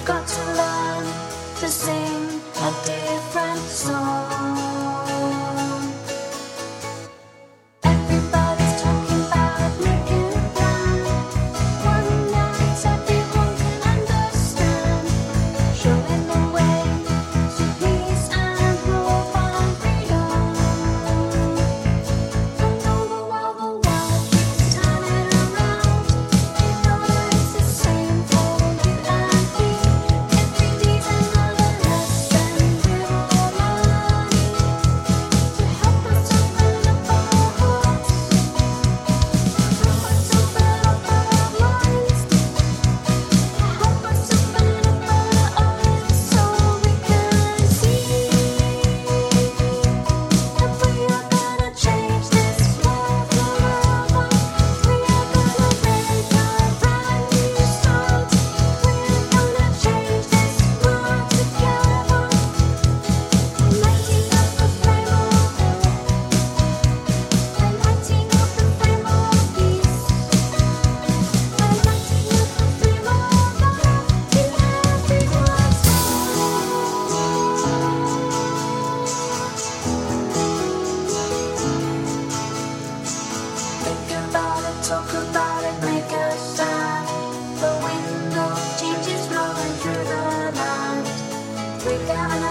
got to learn to sing a different song. Everybody's talking about making a plan. One night everyone can understand. Showing the way to peace and hope and freedom. And all the while the world keeps turning around. You know it's the same for you and me. Every day's another lesson we're all learning to help us open up our hearts, help us open up our minds, help us open up our eyes so we can see that we are gonna change this world forever. We are gonna make a brand new start. We're gonna change this world together. Lighting up the flame of hope, and lighting up the flame of peace, and lighting up the flame of love in everyone's heart. Think about it, talk about it, make a stand. The wind of change is blowing through the land. We're gonna